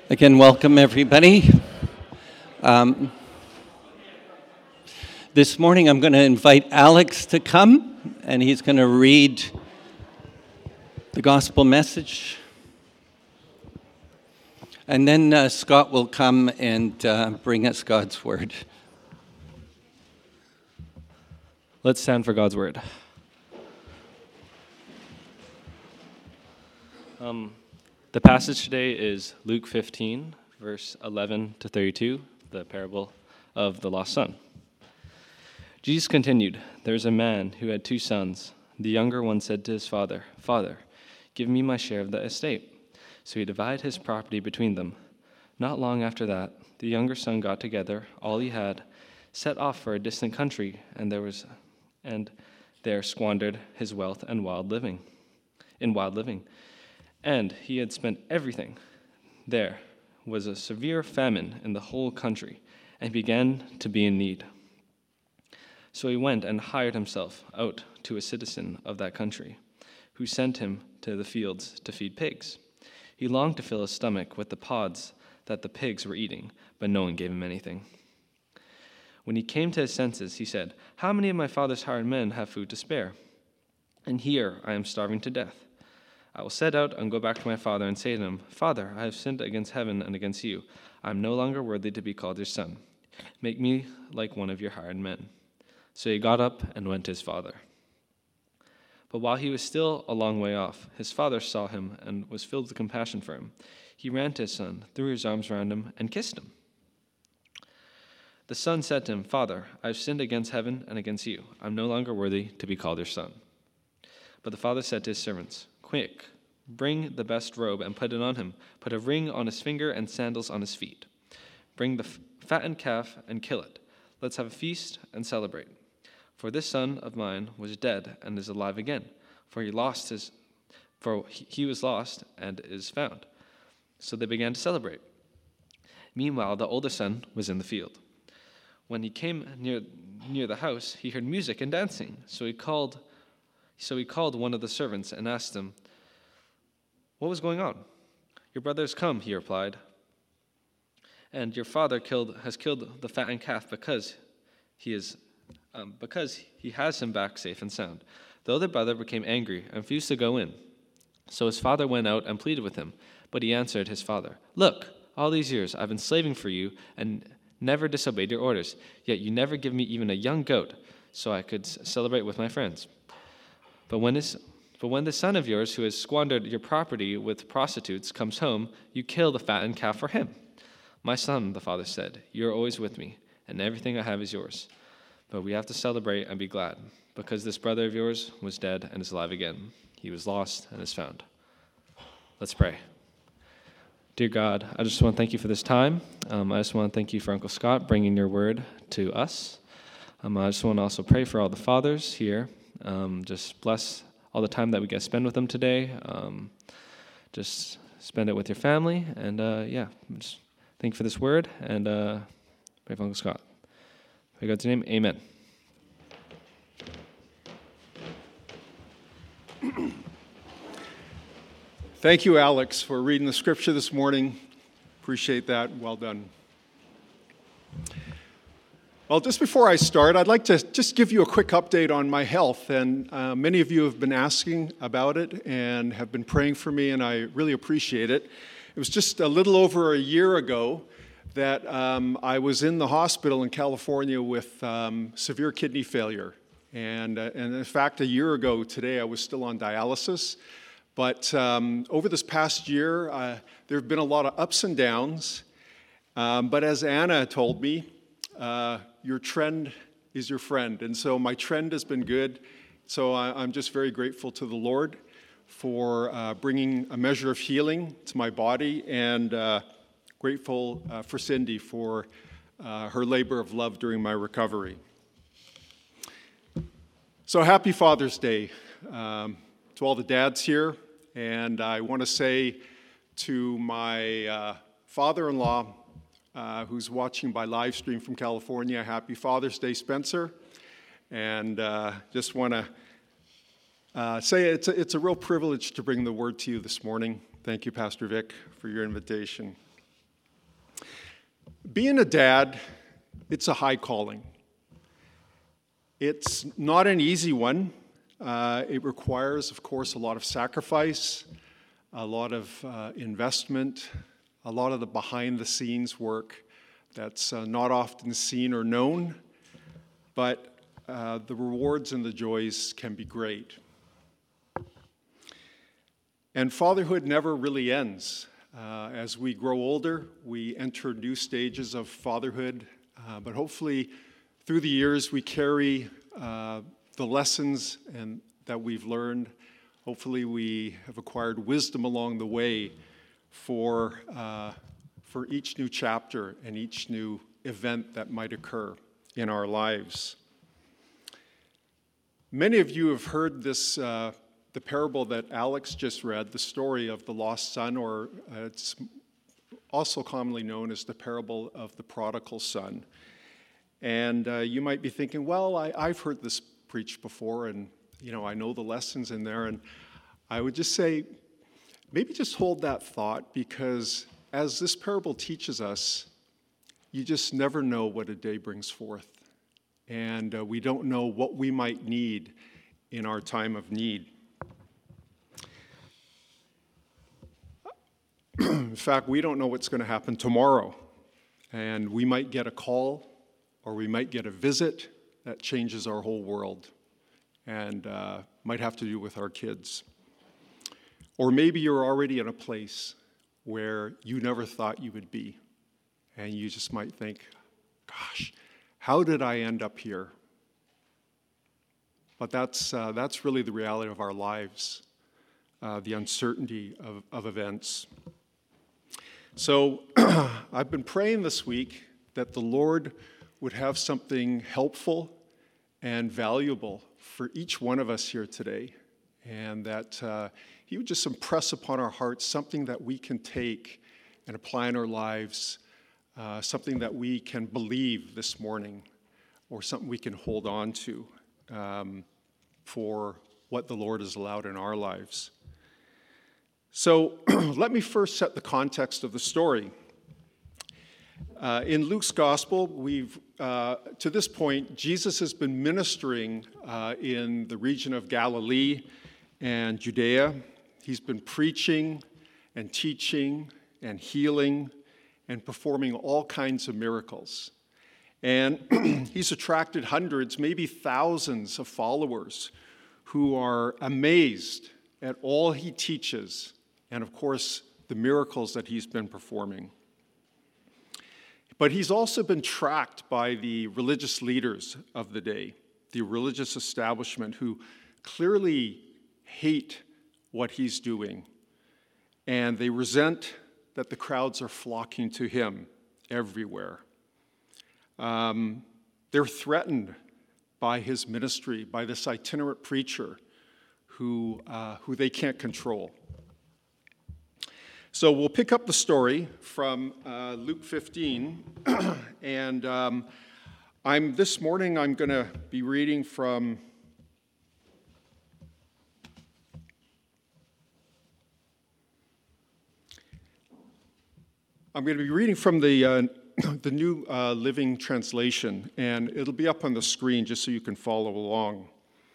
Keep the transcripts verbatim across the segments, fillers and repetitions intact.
Again, welcome everybody. Um, this morning I'm going to invite Alex to come, and he's going to read the gospel message. And then uh, Scott will come and uh, bring us God's word. Let's stand for God's word. Um, the passage today is Luke fifteen, verse eleven to thirty-two, the parable of the lost son. Jesus continued, "There was a man who had two sons. The younger one said to his father, 'Father, give me my share of the estate.' So he divided his property between them. Not long after that, the younger son got together all he had, set off for a distant country, and there was and there squandered his wealth and wild living, in wild living. And he had spent everything. There was a severe famine in the whole country, and he began to be in need. So he went and hired himself out to a citizen of that country, who sent him to the fields to feed pigs. He longed to fill his stomach with the pods that the pigs were eating, but no one gave him anything. When he came to his senses, he said, 'How many of my father's hired men have food to spare? And here I am starving to death. I will set out and go back to my father and say to him, Father, I have sinned against heaven and against you. I am no longer worthy to be called your son. Make me like one of your hired men.' So he got up and went to his father. But while he was still a long way off, his father saw him and was filled with compassion for him. He ran to his son, threw his arms around him, and kissed him. The son said to him, 'Father, I have sinned against heaven and against you. I am no longer worthy to be called your son.' But the father said to his servants, 'Quick, bring the best robe and put it on him. Put a ring on his finger and sandals on his feet. Bring the fattened calf and kill it. Let's have a feast and celebrate. For this son of mine was dead and is alive again. For he lost his, for he was lost and is found.' So they began to celebrate. Meanwhile, the older son was in the field. When he came near near the house, he heard music and dancing. So he called, so he called one of the servants and asked him, 'What was going on?' 'Your brother has come,' he replied, 'and your father killed has killed the fattened calf because he is um, because he has him back safe and sound.' The older brother became angry and refused to go in. So his father went out and pleaded with him. But he answered his father, 'Look, all these years I've been slaving for you and never disobeyed your orders. Yet you never give me even a young goat so I could celebrate with my friends. But when his But when the son of yours who has squandered your property with prostitutes comes home, you kill the fattened calf for him.' 'My son,' the father said, 'you are always with me, and everything I have is yours. But we have to celebrate and be glad, because this brother of yours was dead and is alive again. He was lost and is found.'" Let's pray. Dear God, I just want to thank you for this time. Um, I just want to thank you for Uncle Scott bringing your word to us. Um, I just want to also pray for all the fathers here. Um, just bless all the time that we get to spend with them today. Um, just spend it with your family. And uh, yeah, just thank you for this word. And uh, pray for Uncle Scott. In God's name, amen. Thank you, Alex, for reading the scripture this morning. Appreciate that. Well done. Well, just before I start, I'd like to just give you a quick update on my health. And uh, many of you have been asking about it and have been praying for me, and I really appreciate it. It was just a little over a year ago that um, I was in the hospital in California with um, severe kidney failure. And, uh, and in fact, a year ago today, I was still on dialysis. But um, over this past year, uh, there have been a lot of ups and downs. Um, but as Anna told me, uh, your trend is your friend. And so my trend has been good. So I, I'm just very grateful to the Lord for uh, bringing a measure of healing to my body, and uh, grateful uh, for Cindy for uh, her labor of love during my recovery. So happy Father's Day um, to all the dads here. And I want to say to my uh, father-in-law, uh, who's watching by live stream from California, happy Father's Day, Spencer. And uh, just want to uh, say it's a, it's a real privilege to bring the word to you this morning. Thank you, Pastor Vic, for your invitation. Being a dad, it's a high calling. It's not an easy one. Uh, it requires, of course, a lot of sacrifice, a lot of uh, investment, a lot of the behind-the-scenes work that's uh, not often seen or known, but uh, the rewards and the joys can be great. And fatherhood never really ends. Uh, as we grow older, we enter new stages of fatherhood, uh, but hopefully through the years we carry uh, the lessons and that we've learned. Hopefully we have acquired wisdom along the way for, uh, for each new chapter and each new event that might occur in our lives. Many of you have heard this uh, the parable that Alex just read, the story of the lost son, or uh, it's also commonly known as the parable of the prodigal son. And uh, you might be thinking, well, I, I've heard this preached before, and you know, I know the lessons in there. And I would just say, maybe just hold that thought, because as this parable teaches us, you just never know what a day brings forth. And uh, we don't know what we might need in our time of need. In fact, we don't know what's going to happen tomorrow. And we might get a call, or we might get a visit that changes our whole world, and uh, might have to do with our kids. Or maybe you're already in a place where you never thought you would be, and you just might think, gosh, how did I end up here? But that's, uh, that's really the reality of our lives, uh, the uncertainty of, of events. So I've been praying this week that the Lord would have something helpful and valuable for each one of us here today, and that uh, He would just impress upon our hearts something that we can take and apply in our lives, uh, something that we can believe this morning, or something we can hold on to um, for what the Lord has allowed in our lives. So let me first set the context of the story. Uh, in Luke's gospel, we've, uh, to this point, Jesus has been ministering uh, in the region of Galilee and Judea. He's been preaching and teaching and healing and performing all kinds of miracles. And he's attracted hundreds, maybe thousands of followers who are amazed at all he teaches and, of course, the miracles that he's been performing. But he's also been tracked by the religious leaders of the day, the religious establishment, who clearly hate what he's doing. And they resent that the crowds are flocking to him everywhere. Um, they're threatened by his ministry, by this itinerant preacher who, uh, who they can't control. So we'll pick up the story from uh, Luke fifteen, and um, I'm this morning I'm going to be reading from I'm going to be reading from the uh, the New uh, Living Translation, and it'll be up on the screen just so you can follow along.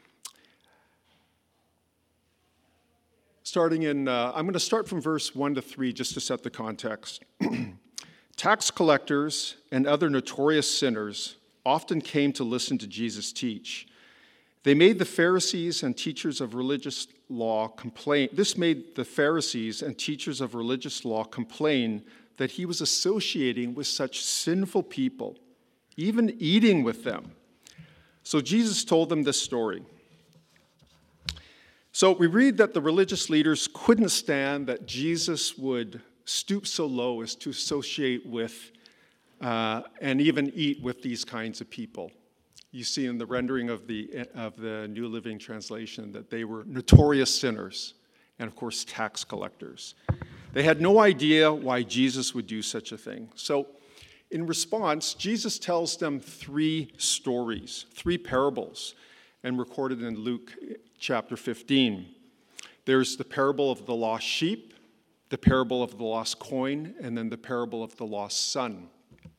Starting in, uh, I'm going to start from verse one to three just to set the context. Tax collectors and other notorious sinners often came to listen to Jesus teach. They made the Pharisees and teachers of religious law complain. This made the Pharisees and teachers of religious law complain that he was associating with such sinful people, even eating with them. So Jesus told them this story. So we read that the religious leaders couldn't stand that Jesus would stoop so low as to associate with uh, and even eat with these kinds of people. You see in the rendering of the, of the New Living Translation that they were notorious sinners and, of course, tax collectors. They had no idea why Jesus would do such a thing. So in response, Jesus tells them three stories, three parables, and recorded in Luke chapter fifteen. There's the parable of the lost sheep, the parable of the lost coin, and then the parable of the lost son.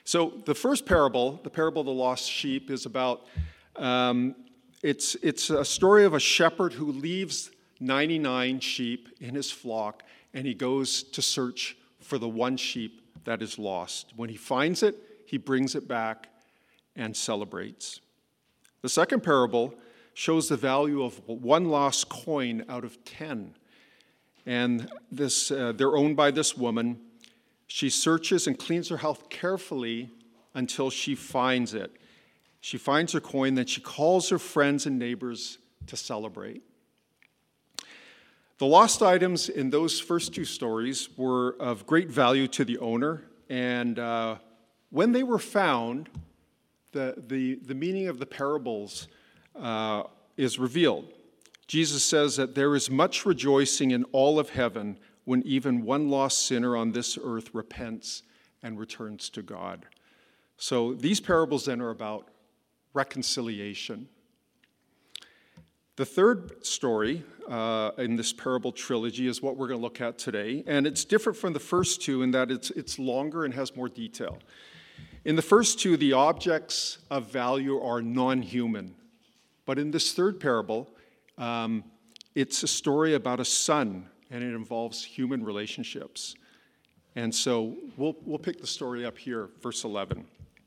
So the first parable, the parable of the lost sheep, is about, um, it's, it's a story of a shepherd who leaves ninety-nine sheep in his flock, and he goes to search for the one sheep that is lost. When he finds it, he brings it back and celebrates. The second parable shows the value of one lost coin out of ten. And this, uh, they're owned by this woman. She searches and cleans her house carefully until she finds it. She finds her coin, then she calls her friends and neighbors to celebrate. The lost items in those first two stories were of great value to the owner, and uh, when they were found, the, the, the meaning of the parables uh, is revealed. Jesus says that there is much rejoicing in all of heaven when even one lost sinner on this earth repents and returns to God. So these parables then are about reconciliation. The third story uh, in this parable trilogy is what we're going to look at today, and it's different from the first two in that it's, it's longer and has more detail. In the first two, the objects of value are non-human, but in this third parable, um, it's a story about a son, and it involves human relationships. And so we'll, we'll pick the story up here, verse eleven.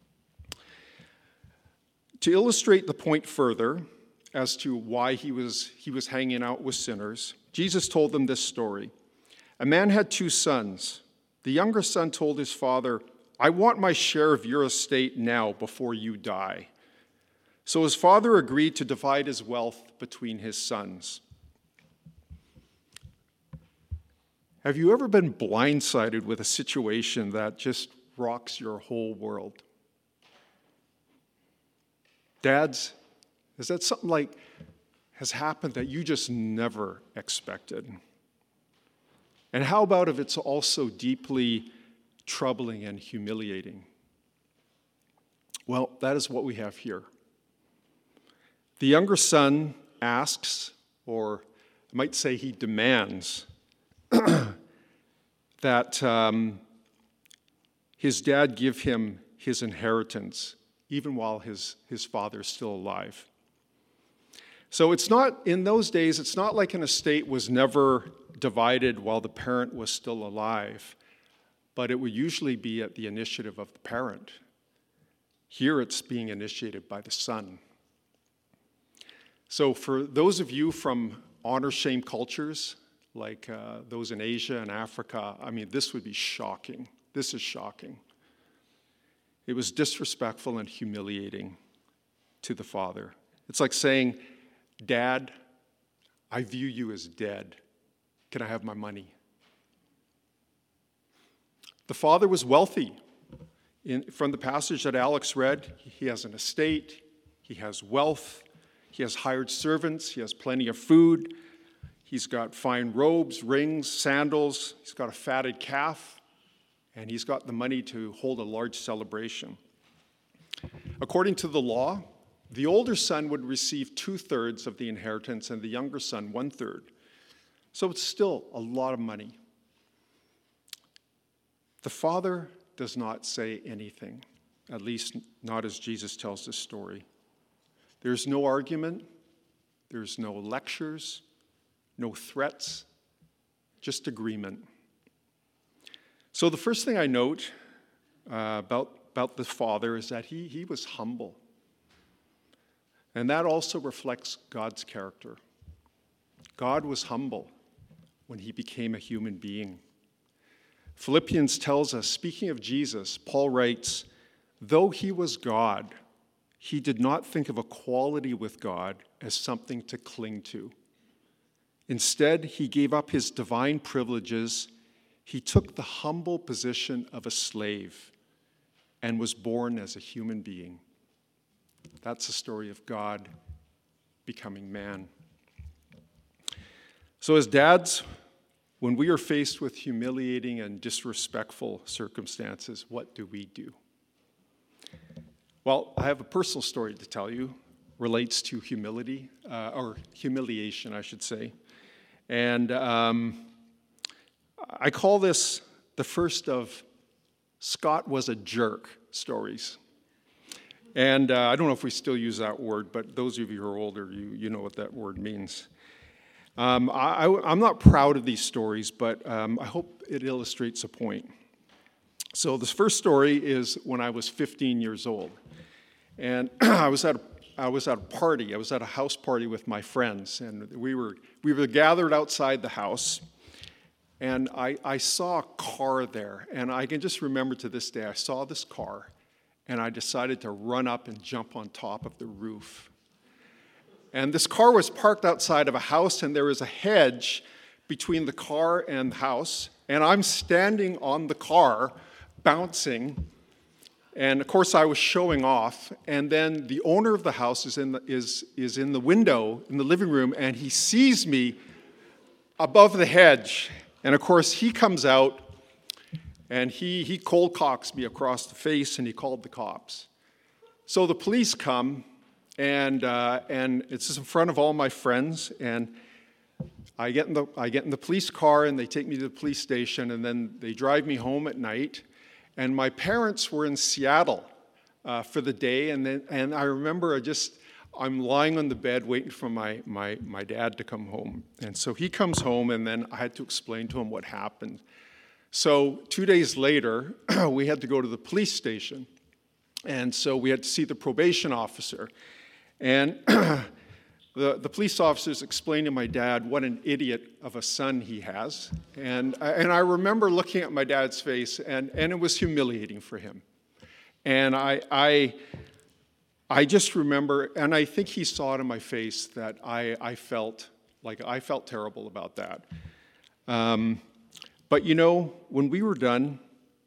To illustrate the point further as to why he was, he was hanging out with sinners, Jesus told them this story. A man had two sons. The younger son told his father, "I want my share of your estate now before you die." So his father agreed to divide his wealth between his sons. Have you ever been blindsided with a situation that just rocks your whole world? Dads, is that something like has happened that you just never expected? And how about if it's also deeply troubling and humiliating? Well, that is what we have here. The younger son asks, or I might say he demands, that um, his dad give him his inheritance, even while his, his father is still alive. So it's not, in those days, it's not like an estate was never divided while the parent was still alive, but it would usually be at the initiative of the parent. Here it's being initiated by the son. So for those of you from honor-shame cultures, like uh, those in Asia and Africa, I mean, this would be shocking. This is shocking. It was disrespectful and humiliating to the father. It's like saying, "Dad, I view you as dead. Can I have my money?" The father was wealthy. In, from the passage that Alex read, he has an estate, he has wealth, he has hired servants, he has plenty of food, he's got fine robes, rings, sandals, he's got a fatted calf, and he's got the money to hold a large celebration. According to the law, the older son would receive two-thirds of the inheritance and the younger son one-third. So it's still a lot of money. The father does not say anything, at least not as Jesus tells this story. There's no argument, there's no lectures, no threats, just agreement. So the first thing I note uh, about, about the father is that he, he was humble. And that also reflects God's character. God was humble when he became a human being. Philippians tells us, speaking of Jesus, Paul writes, "Though he was God, he did not think of equality with God as something to cling to. Instead, he gave up his divine privileges. He took the humble position of a slave and was born as a human being." That's the story of God becoming man. So as dads, when we are faced with humiliating and disrespectful circumstances, what do we do? Well, I have a personal story to tell you, relates to humility, uh, or humiliation, I should say. And um, I call this the first of Scott was a jerk stories. And uh, I don't know if we still use that word, but those of you who are older, you, you know what that word means. Um, I, I, I'm not proud of these stories, but um, I hope it illustrates a point. So this first story is when I was fifteen years old. And I was at a I was at a party. I was at a house party with my friends, and we were we were gathered outside the house, and I, I saw a car there, and I can just remember to this day, I saw this car, and I decided to run up and jump on top of the roof. And this car was parked outside of a house, and there was a hedge between the car and the house, and I'm standing on the car, bouncing. And of course, I was showing off, and then the owner of the house is in the, is, is in the window in the living room, and he sees me above the hedge. And of course, he comes out, and he, he cold cocks me across the face, and he called the cops. So the police come, and uh, and it's just in front of all my friends, and I get in the I get in the police car, and they take me to the police station, and then they drive me home at night. And my parents were in Seattle uh, for the day, and then and I remember I just I'm lying on the bed waiting for my my my dad to come home, and so he comes home, and then I had to explain to him what happened. So two days later, we had to go to the police station, and so we had to see the probation officer, and the the police officers explained to my dad what an idiot of a son he has. And, and I remember looking at my dad's face, and, and it was humiliating for him. And I, I, I just remember, and I think he saw it in my face, that I, I felt like I felt terrible about that. Um, but you know, when we were done,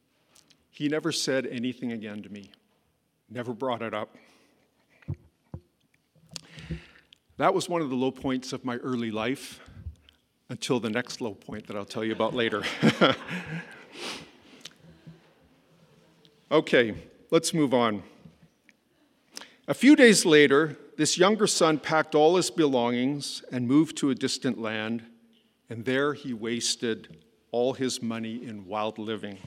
he never said anything again to me, never brought it up. That was one of the low points of my early life, until the next low point that I'll tell you about later. Okay, let's move on. A few days later, this younger son packed all his belongings and moved to a distant land, and there he wasted all his money in wild living.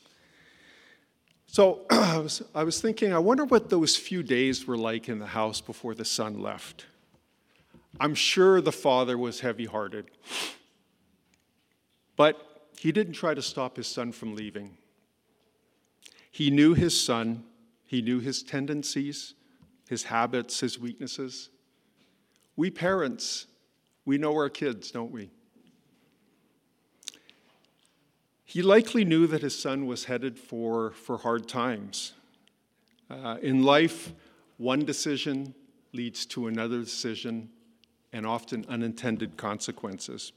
So I was, I was thinking, I wonder what those few days were like in the house before the son left. I'm sure the father was heavy-hearted, but he didn't try to stop his son from leaving. He knew his son, he knew his tendencies, his habits, his weaknesses. We parents, we know our kids, don't we? He likely knew that his son was headed for, for hard times. Uh, in life, one decision leads to another decision, and often unintended consequences.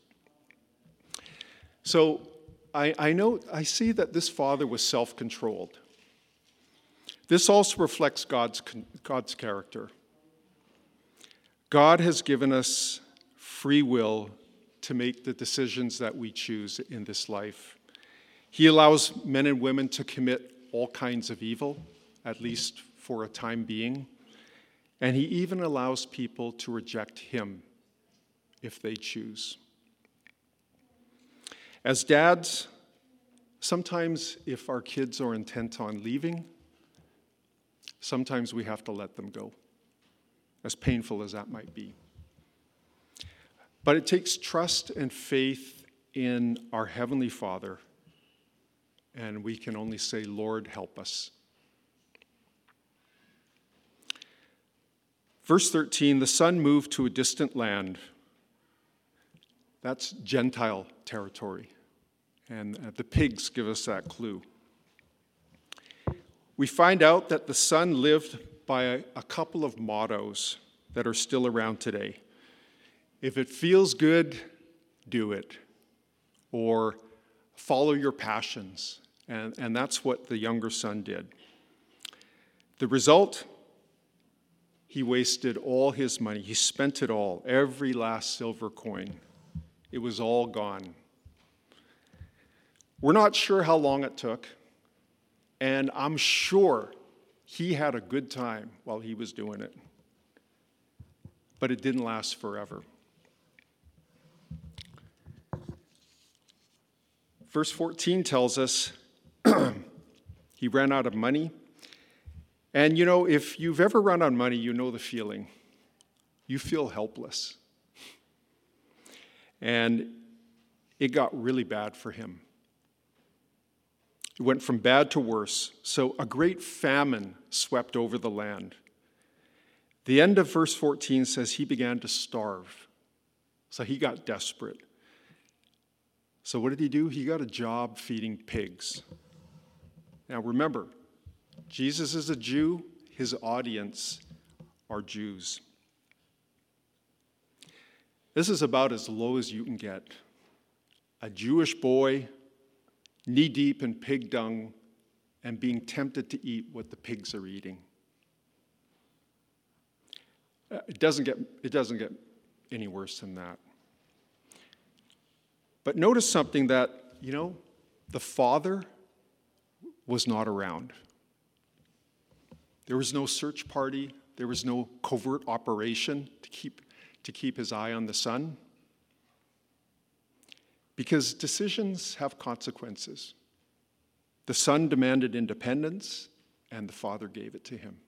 So I, I know, I see that this father was self-controlled. This also reflects God's, God's character. God has given us free will to make the decisions that we choose in this life. He allows men and women to commit all kinds of evil, at least for a time being. And he even allows people to reject him if they choose. As dads, sometimes if our kids are intent on leaving, sometimes we have to let them go, as painful as that might be. But it takes trust and faith in our Heavenly Father, and we can only say, Lord, help us. Verse thirteen, the son moved to a distant land. That's Gentile territory, and the pigs give us that clue. We find out that the son lived by a, a couple of mottos that are still around today. If it feels good, do it, or follow your passions, and, and that's what the younger son did. The result, he wasted all his money. He spent it all, every last silver coin. It was all gone. We're not sure how long it took, and I'm sure he had a good time while he was doing it. But it didn't last forever. Verse fourteen tells us he ran out of money, And you know, if you've ever run on money, you know the feeling. You feel helpless. And it got really bad for him. It went from bad to worse. So a great famine swept over the land. The end of verse fourteen says he began to starve. So he got desperate. So what did he do? He got a job feeding pigs. Now remember, Jesus is a Jew. His audience are Jews. This is about as low as you can get. A Jewish boy, knee-deep in pig dung, and being tempted to eat what the pigs are eating. It doesn't get, it doesn't get any worse than that. But notice something that, you know, the father was not around. There was no search party. There was no covert operation to keep, to keep his eye on the son. Because decisions have consequences. The son demanded independence, and the father gave it to him.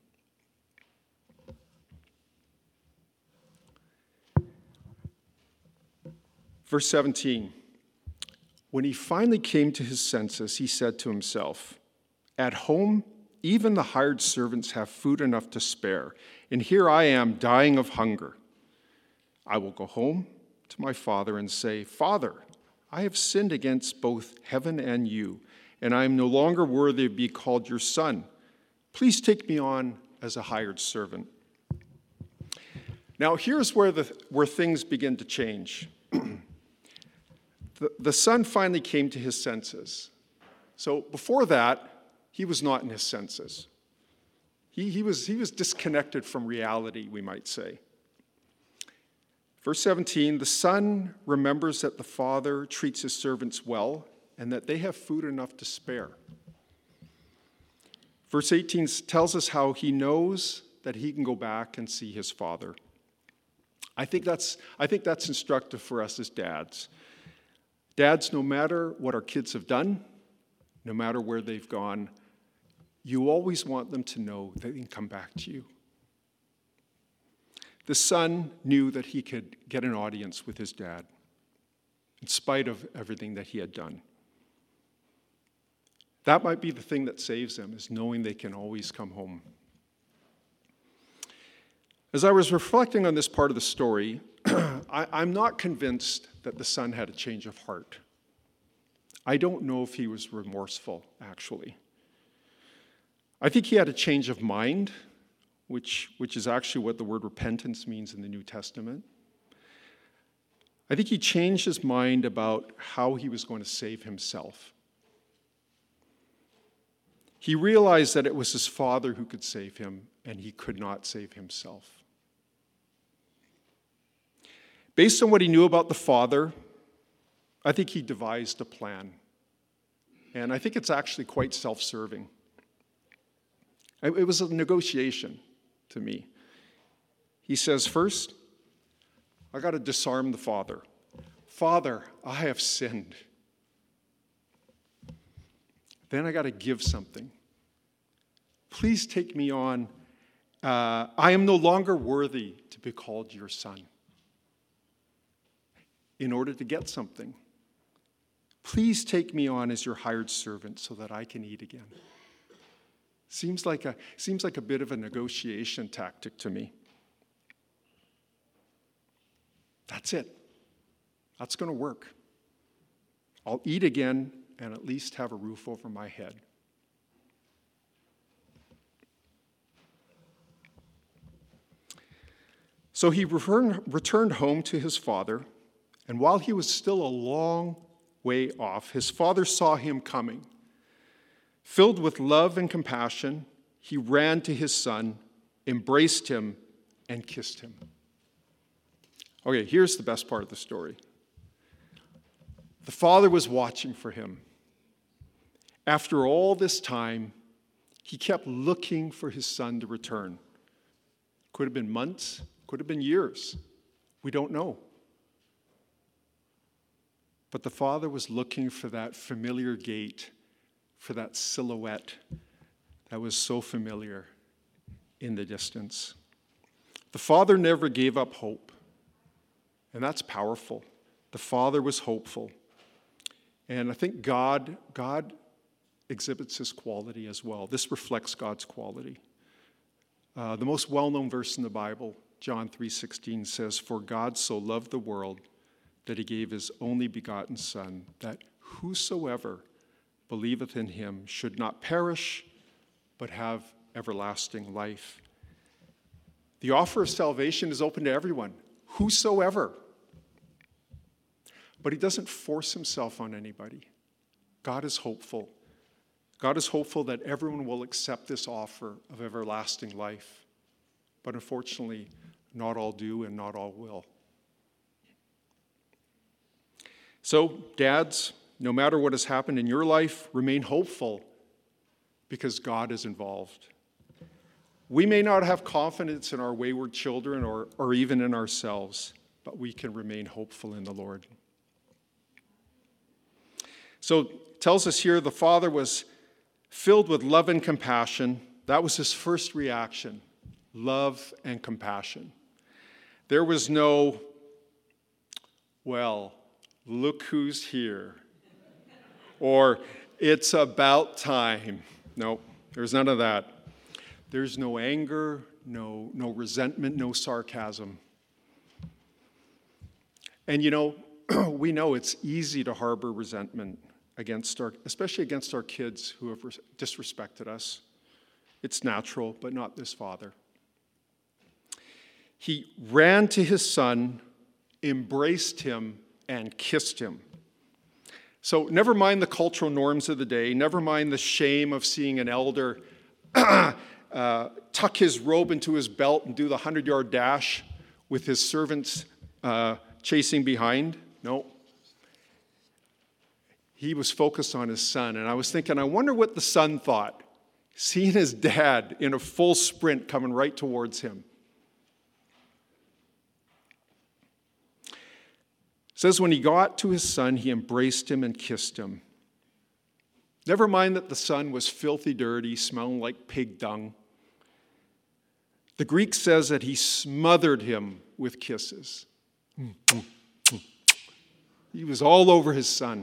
Verse seventeen, when he finally came to his senses, he said to himself, "At home, even the hired servants have food enough to spare, and here I am dying of hunger. I will go home to my father and say, 'Father, I have sinned against both heaven and you, and I am no longer worthy to be called your son. Please take me on as a hired servant.'" Now, here's where, the, where things begin to change. the, the son finally came to his senses. So before that, he was not in his senses. He, he, was, he was disconnected from reality, we might say. Verse seventeen, the son remembers that the father treats his servants well and that they have food enough to spare. Verse eighteen tells us how he knows that he can go back and see his father. I think that's, I think that's instructive for us as dads. Dads, no matter what our kids have done, no matter where they've gone, you always want them to know that they can come back to you. The son knew that he could get an audience with his dad, in spite of everything that he had done. That might be the thing that saves them, is knowing they can always come home. As I was reflecting on this part of the story, I, I'm not convinced that the son had a change of heart. I don't know if he was remorseful, actually. I think he had a change of mind, which, which is actually what the word repentance means in the New Testament. I think he changed his mind about how he was going to save himself. He realized that it was his father who could save him, and he could not save himself. Based on what he knew about the father, I think he devised a plan. And I think it's actually quite self-serving. It was a negotiation to me. He says, first, I got to disarm the father. Father, I have sinned. Then I got to give something. Please take me on. Uh, I am no longer worthy to be called your son. In order to get something, please take me on as your hired servant so that I can eat again. Seems like a, seems like a bit of a negotiation tactic to me. That's it. That's going to work. I'll eat again and at least have a roof over my head. So he returned, returned home to his father, and while he was still a long way off, his father saw him coming. Filled with love and compassion, he ran to his son, embraced him, and kissed him. Okay, here's the best part of the story. The father was watching for him. After all this time, he kept looking for his son to return. Could have been months, could have been years. We don't know. But the father was looking for that familiar gait, for that silhouette that was so familiar in the distance. The father never gave up hope, and that's powerful. The father was hopeful. And I think God, God exhibits his quality as well. This reflects God's quality. Uh, the most well-known verse in the Bible, John three sixteen, says, "For God so loved the world that he gave his only begotten Son, that whosoever believeth in him should not perish, but have everlasting life." The offer of salvation is open to everyone, whosoever. But he doesn't force himself on anybody. God is hopeful. God is hopeful that everyone will accept this offer of everlasting life. But unfortunately, not all do and not all will. So, dads, no matter what has happened in your life, remain hopeful because God is involved. We may not have confidence in our wayward children or, or even in ourselves, but we can remain hopeful in the Lord. So it tells us here the father was filled with love and compassion. That was his first reaction, love and compassion. There was no, well, look who's here, or it's about time. No, there's none of that. There's no anger, no, no resentment, no sarcasm. And you know, we know it's easy to harbor resentment against our, especially against our kids who have disrespected us. It's natural, but not this father. He ran to his son, embraced him, and kissed him. So never mind the cultural norms of the day, never mind the shame of seeing an elder uh, tuck his robe into his belt and do the hundred-yard dash with his servants uh, chasing behind. No. He was focused on his son, and I was thinking, I wonder what the son thought, seeing his dad in a full sprint coming right towards him. It says when he got to his son, he embraced him and kissed him. Never mind that the son was filthy dirty, smelling like pig dung. The Greek says that he smothered him with kisses. He was all over his son.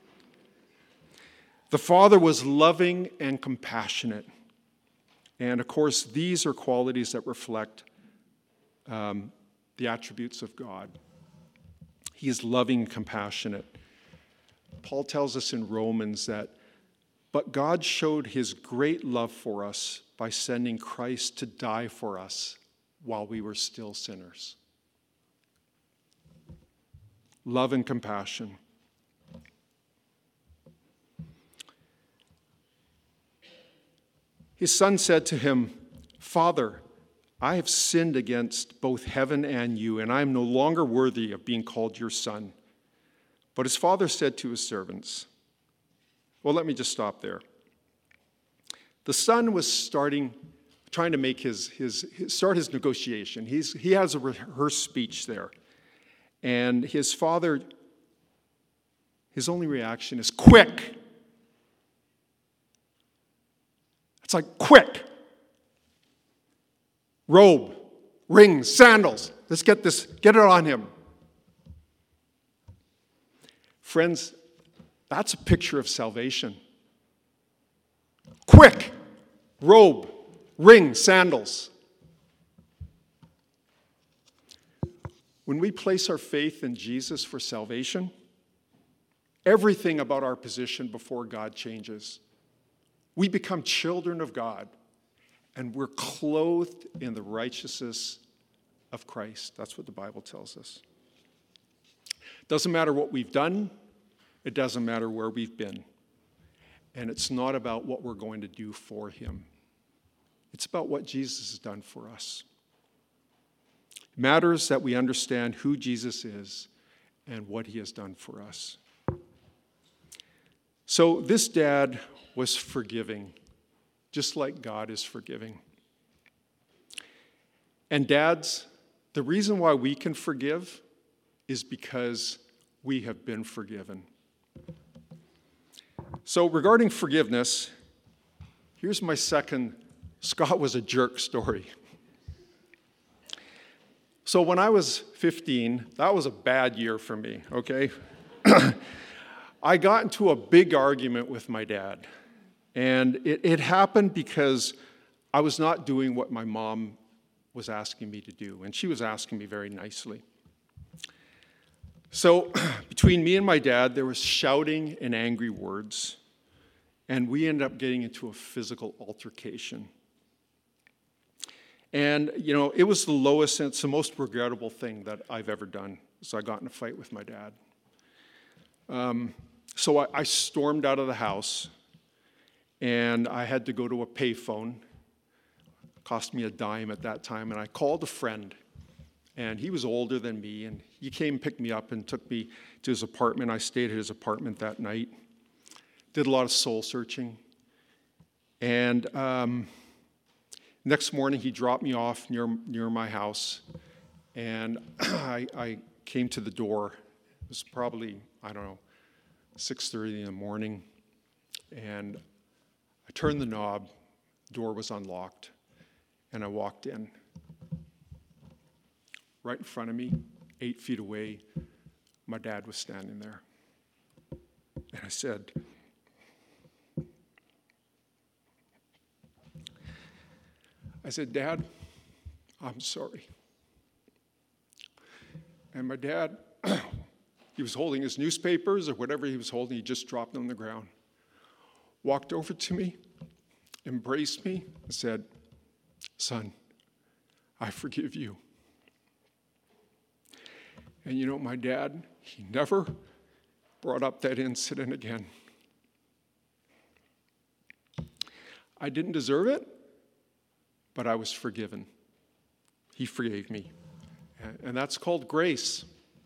The father was loving and compassionate. And of course, these are qualities that reflect um, the attributes of God. He is loving and compassionate. Paul tells us in Romans that, but God showed his great love for us by sending Christ to die for us while we were still sinners. Love and compassion. His son said to him, "Father, I have sinned against both heaven and you, and I am no longer worthy of being called your son." But his father said to his servants, well, let me just stop there. The son was starting, trying to make his, his, his start his negotiation. He's, he has a rehearsed speech there. And his father, his only reaction is, "Quick!" It's like, quick! Robe, rings, sandals. Let's get this, get it on him. Friends, that's a picture of salvation. Quick! Robe, ring, sandals. When we place our faith in Jesus for salvation, everything about our position before God changes. We become children of God, and we're clothed in the righteousness of Christ. That's what the Bible tells us. Doesn't matter what we've done. It doesn't matter where we've been. And it's not about what we're going to do for him. It's about what Jesus has done for us. It matters that we understand who Jesus is and what he has done for us. So this dad was forgiving, just like God is forgiving. And dads, the reason why we can forgive is because we have been forgiven. So regarding forgiveness, here's my second Scott was a jerk story. So when I was fifteen, that was a bad year for me, okay? I got into a big argument with my dad. And it, it happened because I was not doing what my mom was asking me to do. And she was asking me very nicely. So between me and my dad, there was shouting and angry words. And we ended up getting into a physical altercation. And, you know, it was the lowest and it's the most regrettable thing that I've ever done. So I got in a fight with my dad. Um, so I, I stormed out of the house, and I had to go to a payphone. It cost me a dime at that time, and I called a friend, and he was older than me, and he came and picked me up and took me to his apartment. I stayed at his apartment that night, did a lot of soul searching, and um, next morning he dropped me off near near my house, and I, I came to the door. It was probably, I don't know, six thirty in the morning, and I turned the knob, the door was unlocked, and I walked in. Right in front of me, eight feet away, my dad was standing there. And I said, I said, Dad, I'm sorry. And my dad, he was holding his newspapers or whatever he was holding, he just dropped them on the ground. Walked over to me, embraced me, and said, son, I forgive you. And you know, my dad, he never brought up that incident again. I didn't deserve it, but I was forgiven. He forgave me. And that's called grace.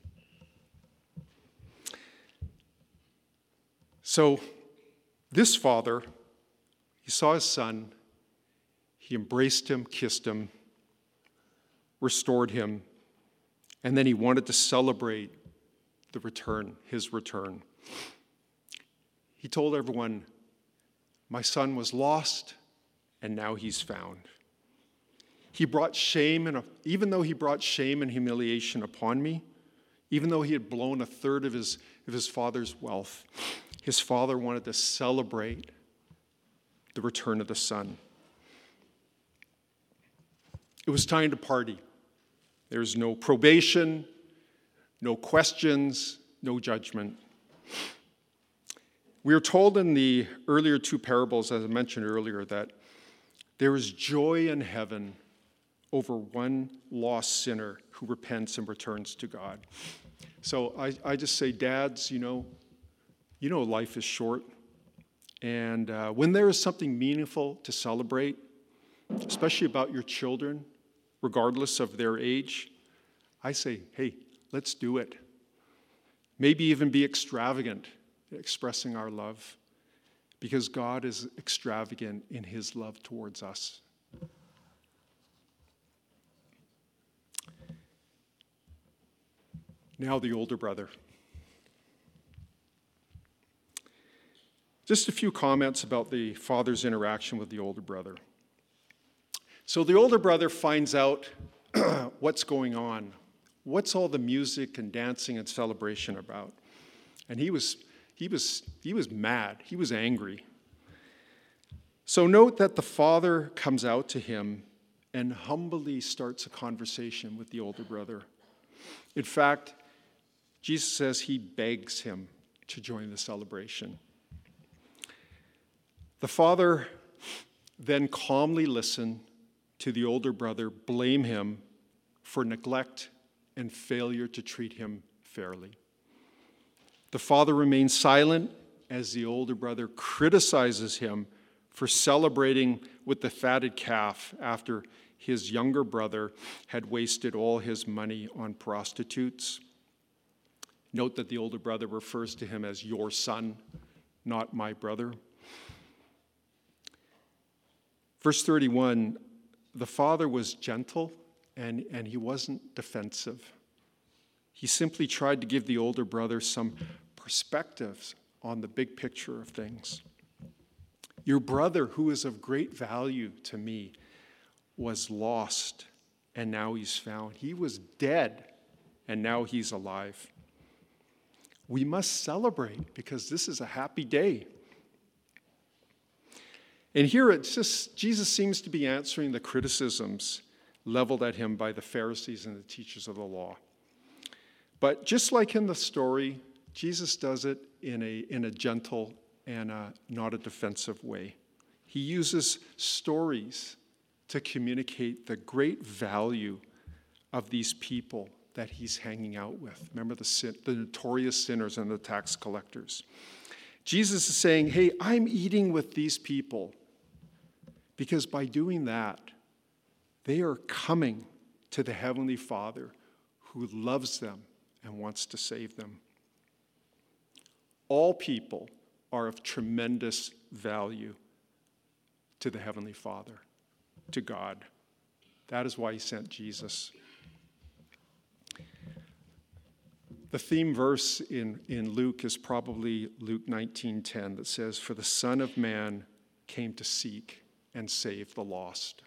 So this father, he saw his son, he embraced him, kissed him, restored him, and then he wanted to celebrate the return, his return. He told everyone, my son was lost, and now he's found. He brought shame, and even though he brought shame and humiliation upon me, even though he had blown a third of his, of his father's wealth, his father wanted to celebrate the return of the son. It was time to party. There's no probation, no questions, no judgment. We are told in the earlier two parables, as I mentioned earlier, that there is joy in heaven over one lost sinner who repents and returns to God. So I, I just say, dads, you know, you know life is short. And uh, when there is something meaningful to celebrate, especially about your children, regardless of their age, I say, hey, let's do it. Maybe even be extravagant in expressing our love, because God is extravagant in his love towards us. Now the older brother. Just a few comments about the father's interaction with the older brother. So the older brother finds out what's going on. What's all the music and dancing and celebration about? And he was, he was, he was mad. He was angry. So note that the father comes out to him and humbly starts a conversation with the older brother. In fact, Jesus says he begs him to join the celebration. The father then calmly listened to the older brother blame him for neglect and failure to treat him fairly. The father remains silent as the older brother criticizes him for celebrating with the fatted calf after his younger brother had wasted all his money on prostitutes. Note that the older brother refers to him as your son, not my brother. Verse thirty-one, the father was gentle and, and he wasn't defensive. He simply tried to give the older brother some perspectives on the big picture of things. Your brother, who is of great value to me, was lost, and now he's found. He was dead, and now he's alive. We must celebrate because this is a happy day. And here it's just, Jesus seems to be answering the criticisms leveled at him by the Pharisees and the teachers of the law. But just like in the story, Jesus does it in a, in a gentle and a, not a defensive way. He uses stories to communicate the great value of these people that he's hanging out with. Remember the, sin, the notorious sinners and the tax collectors. Jesus is saying, hey, I'm eating with these people because by doing that, they are coming to the Heavenly Father who loves them and wants to save them. All people are of tremendous value to the Heavenly Father, to God. That is why he sent Jesus. The theme verse in, in Luke is probably Luke nineteen ten that says, "For the Son of Man came to seek and save the lost."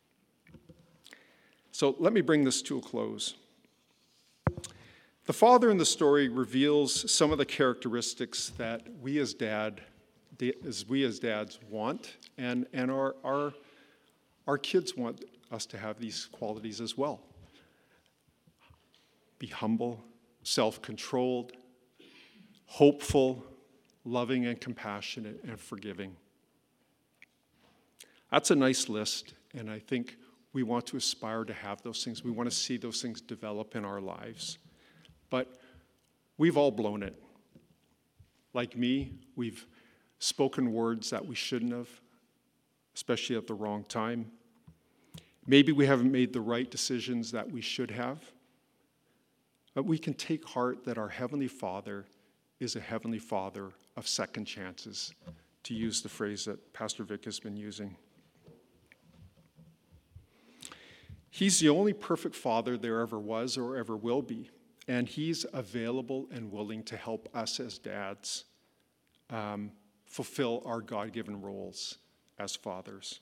So let me bring this to a close. The father in the story reveals some of the characteristics that we as dad, as we as dads want, and, and our, our, our kids want us to have these qualities as well. Be humble, self-controlled, hopeful, loving and compassionate, and forgiving. That's a nice list, and I think we want to aspire to have those things. We want to see those things develop in our lives. But we've all blown it. Like me, we've spoken words that we shouldn't have, especially at the wrong time. Maybe we haven't made the right decisions that we should have. But we can take heart that our Heavenly Father is a Heavenly Father of second chances, to use the phrase that Pastor Vic has been using. He's the only perfect father there ever was or ever will be, and he's available and willing to help us as dads um, fulfill our God-given roles as fathers.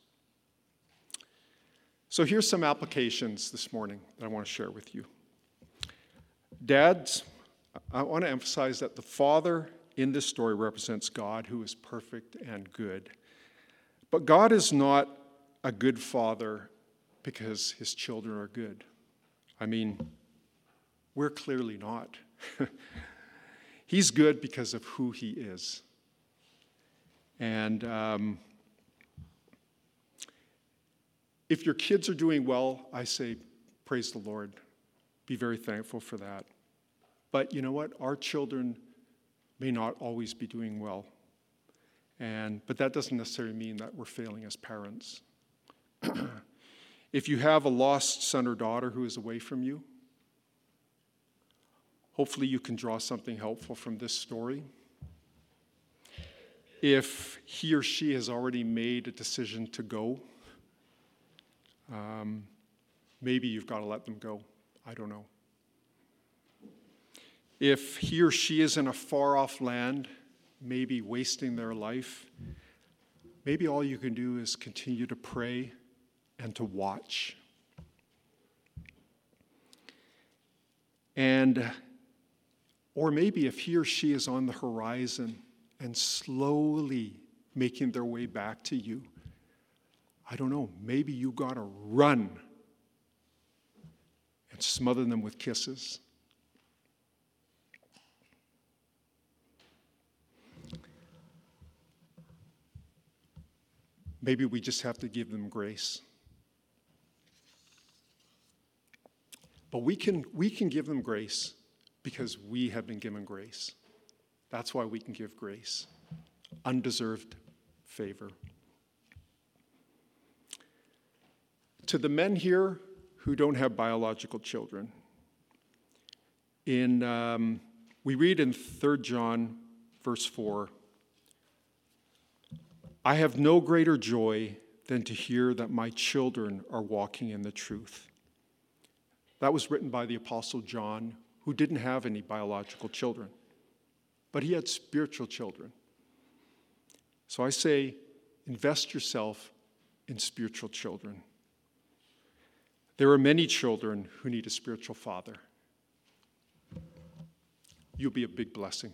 So here's some applications this morning that I want to share with you. Dads, I want to emphasize that the father in this story represents God, who is perfect and good. But God is not a good father because his children are good. I mean, we're clearly not. He's good because of who he is. And um, if your kids are doing well, I say, praise the Lord. Be very thankful for that. But you know what? Our children may not always be doing well. And but that doesn't necessarily mean that we're failing as parents. If you have a lost son or daughter who is away from you, hopefully you can draw something helpful from this story. If he or she has already made a decision to go, um, maybe you've got to let them go. I don't know. If he or she is in a far-off land, maybe wasting their life, maybe all you can do is continue to pray and to watch. And, or maybe if he or she is on the horizon and slowly making their way back to you, I don't know, maybe you gotta run and smother them with kisses. Maybe we just have to give them grace. But we can, we can give them grace because we have been given grace. That's why we can give grace. Undeserved favor. To the men here who don't have biological children, in um, we read in Third John, verse four, "I have no greater joy than to hear that my children are walking in the truth." That was written by the Apostle John, who didn't have any biological children, but he had spiritual children. So I say, invest yourself in spiritual children. There are many children who need a spiritual father. You'll be a big blessing.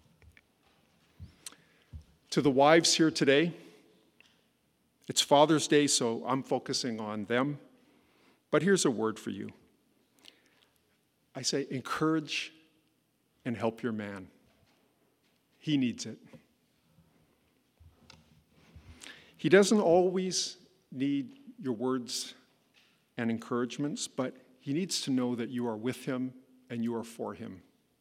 To the wives here today, it's Father's Day, so I'm focusing on them. But here's a word for you. I say encourage and help your man. He needs it. He doesn't always need your words and encouragements, but he needs to know that you are with him and you are for him.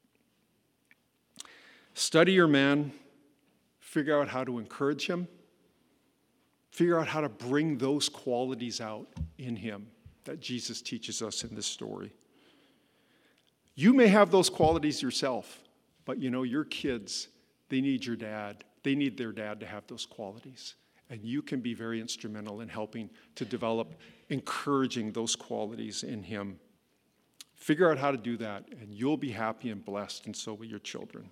Study your man, figure out how to encourage him, figure out how to bring those qualities out in him that Jesus teaches us in this story. You may have those qualities yourself, but you know, your kids, they need your dad. They need their dad to have those qualities. And you can be very instrumental in helping to develop, encouraging those qualities in him. Figure out how to do that, and you'll be happy and blessed, and so will your children.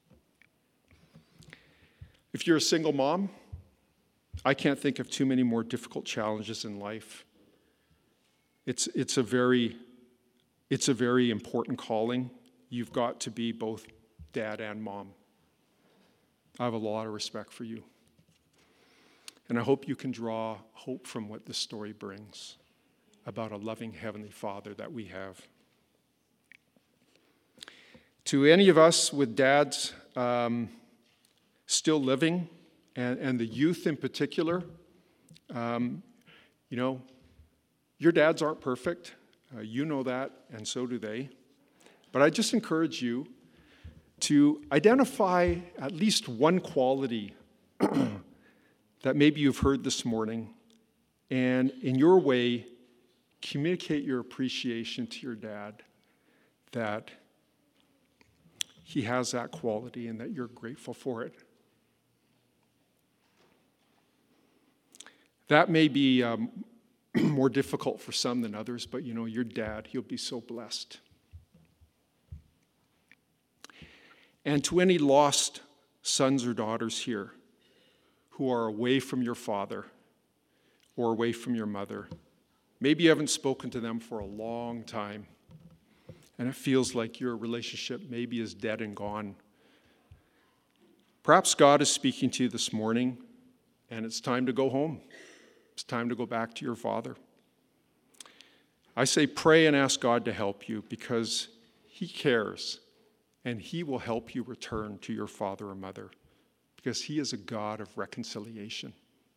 If you're a single mom, I can't think of too many more difficult challenges in life. It's, it's, a very, it's a very important calling. You've got to be both dad and mom. I have a lot of respect for you. And I hope you can draw hope from what this story brings about a loving Heavenly Father that we have. To any of us with dads um, still living, and, and the youth in particular, um, you know, your dads aren't perfect. Uh, you know that, and so do they. But I just encourage you to identify at least one quality that maybe you've heard this morning, and in your way, communicate your appreciation to your dad that he has that quality and that you're grateful for it. That may be um, more difficult for some than others, but you know, your dad, he'll be so blessed. And to any lost sons or daughters here who are away from your father or away from your mother, maybe you haven't spoken to them for a long time, and it feels like your relationship maybe is dead and gone. Perhaps God is speaking to you this morning, and it's time to go home. It's time to go back to your father. I say pray and ask God to help you, because he cares, and he will help you return to your father or mother, because he is a God of reconciliation.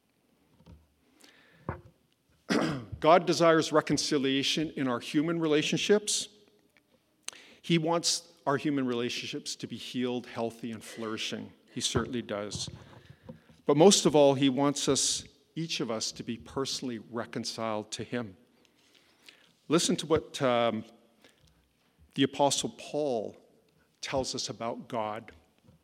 God desires reconciliation in our human relationships. He wants our human relationships to be healed, healthy, and flourishing. He certainly does. But most of all, he wants us, each of us, to be personally reconciled to him. Listen to what um, the Apostle Paul tells us about God.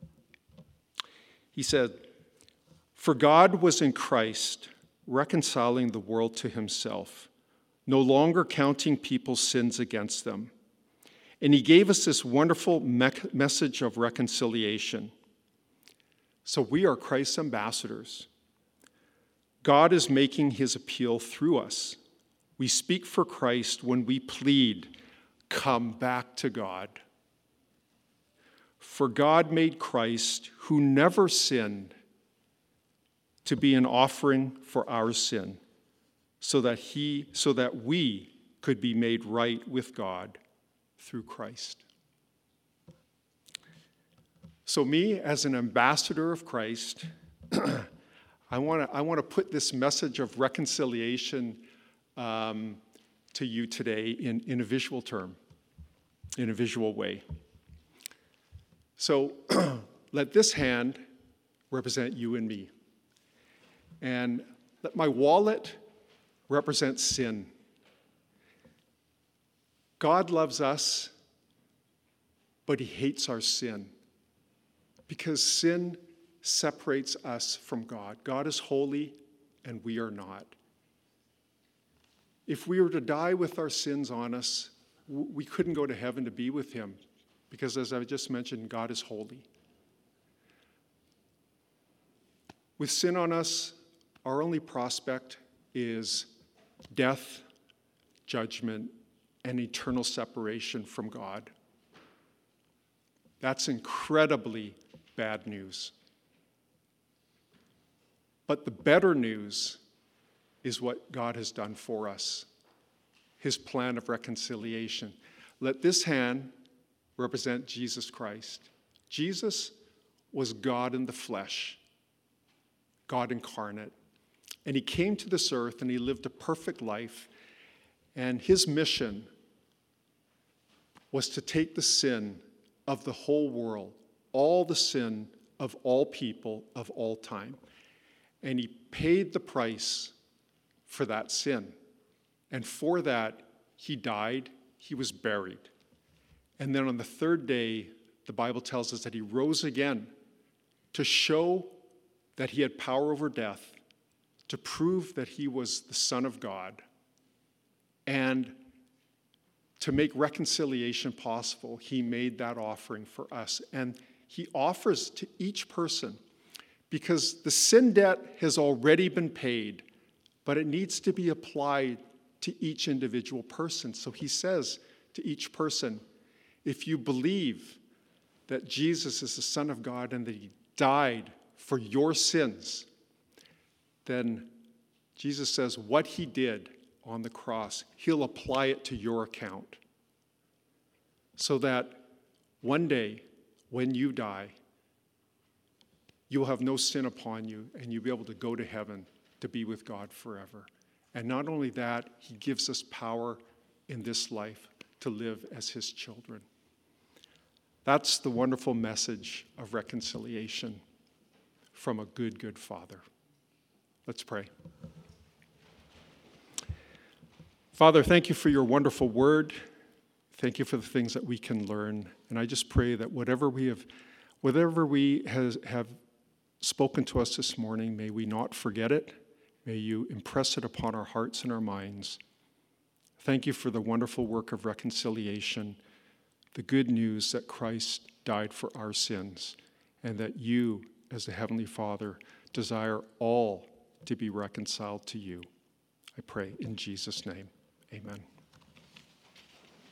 He said, "For God was in Christ, reconciling the world to himself, no longer counting people's sins against them. And he gave us this wonderful me- message of reconciliation." So we are Christ's ambassadors. God is making his appeal through us. We speak for Christ when we plead, "Come back to God." For God made Christ, who never sinned, to be an offering for our sin, so that he, so that we could be made right with God through Christ. So me, as an ambassador of Christ, I want to I want to put this message of reconciliation um, to you today in, in a visual term, in a visual way. So let this hand represent you and me. And let my wallet represent sin. God loves us, but he hates our sin, because sin separates us from God. God is holy, and we are not. If we were to die with our sins on us, we couldn't go to heaven to be with him, because as I just mentioned, God is holy. With sin on us, our only prospect is death, judgment, and eternal separation from God. That's incredibly bad news. But the better news is what God has done for us, his plan of reconciliation. Let this hand represent Jesus Christ. Jesus was God in the flesh, God incarnate. And he came to this earth and he lived a perfect life. And his mission was to take the sin of the whole world, all the sin of all people of all time. And he paid the price for that sin. And for that, he died, he was buried. And then on the third day, the Bible tells us that he rose again to show that he had power over death, to prove that he was the Son of God, and to make reconciliation possible. He made that offering for us. And he offers to each person, because the sin debt has already been paid, but it needs to be applied to each individual person. So he says to each person, if you believe that Jesus is the Son of God and that he died for your sins, then Jesus says what he did on the cross, he'll apply it to your account. So that one day, when you die, you will have no sin upon you, and you'll be able to go to heaven to be with God forever. And not only that, he gives us power in this life to live as his children. That's the wonderful message of reconciliation from a good, good Father. Let's pray. Father, thank you for your wonderful word. Thank you for the things that we can learn. And I just pray that whatever we have, whatever we has, have spoken to us this morning, may we not forget it. May you impress it upon our hearts and our minds. Thank you for the wonderful work of reconciliation, the good news that Christ died for our sins, and that you, as the Heavenly Father, desire all to be reconciled to you. I pray in Jesus' name. Amen.